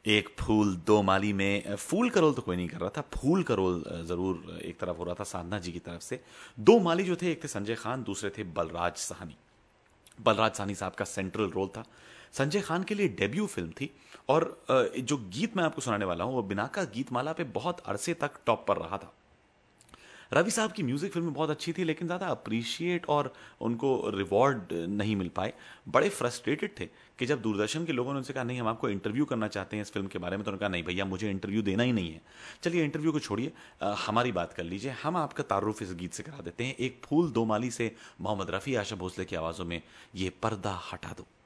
एक फूल दो माली में फूल का रोल तो कोई नहीं कर रहा था, फूल का रोल जरूर एक तरफ हो रहा था साधना जी की तरफ से। दो माली जो थे, एक थे संजय खान, दूसरे थे बलराज साहनी। बलराज साहनी साहब का सेंट्रल रोल था। संजय खान के लिए डेब्यू फिल्म थी। और जो गीत मैं आपको सुनाने वाला हूं वो बिनाका गीतमाला पे बहुत अरसे तक टॉप पर रहा था। रवि साहब की म्यूजिक फिल्म बहुत अच्छी थी, लेकिन ज़्यादा अप्रिशिएट और उनको रिवॉर्ड नहीं मिल पाए। बड़े फ्रस्ट्रेटेड थे कि जब दूरदर्शन के लोगों ने उनसे कहा नहीं हम आपको इंटरव्यू करना चाहते हैं इस फिल्म के बारे में, तो उन्होंने कहा नहीं भैया मुझे इंटरव्यू देना ही नहीं है। चलिए इंटरव्यू को छोड़िए, हमारी बात कर लीजिए, हम आपका तारुफ इस गीत से करा देते हैं। एक फूल दो माली से मोहम्मद रफ़ी, आशा भोसले की आवाज़ों में ये पर्दा हटा दो।